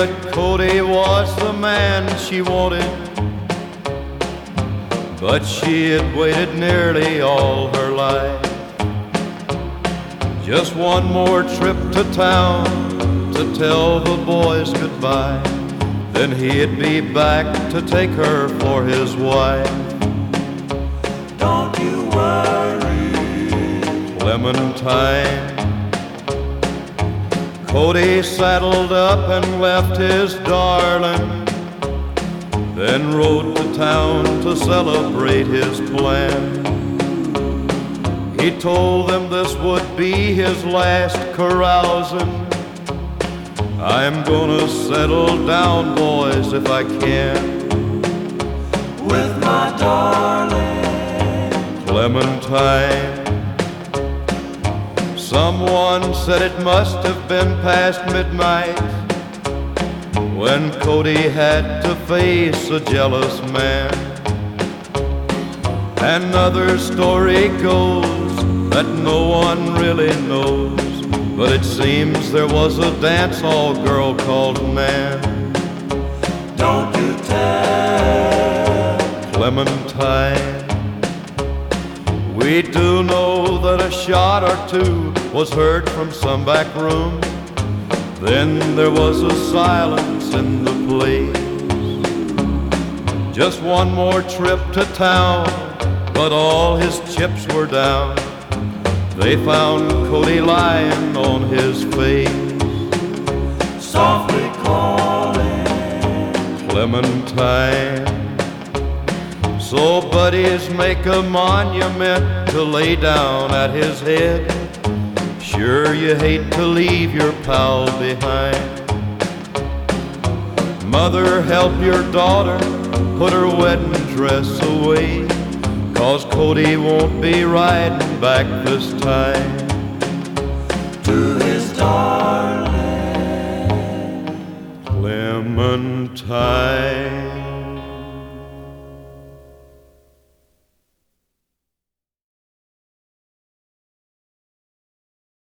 that Cody was the man she wanted, but she had waited nearly all her life. Just one more trip to town to tell the boys goodbye, then he'd be back to take her for his wife. Don't you worry, Clementine. Cody saddled up and left his darling, then rode to town to celebrate his plan. He told them this would be his last carousing. I'm gonna settle down, boys, if I can, with my darling Clementine. Someone said it must have been past midnight when Cody had to face a jealous man. Another story goes that no one really knows, but it seems there was a dance-hall girl called Nan. Don't you tell Clementine. We do know that a shot or two was heard from some back room. Then there was a silence in the place. Just one more trip to town, but all his chips were down. They found Cody lying on his face, softly calling Clementine. So buddies, make a monument to lay down at his head. Sure you hate to leave your pal behind. Mother, help your daughter put her wedding dress away, 'cause Cody won't be riding back this time to his darling Clementine.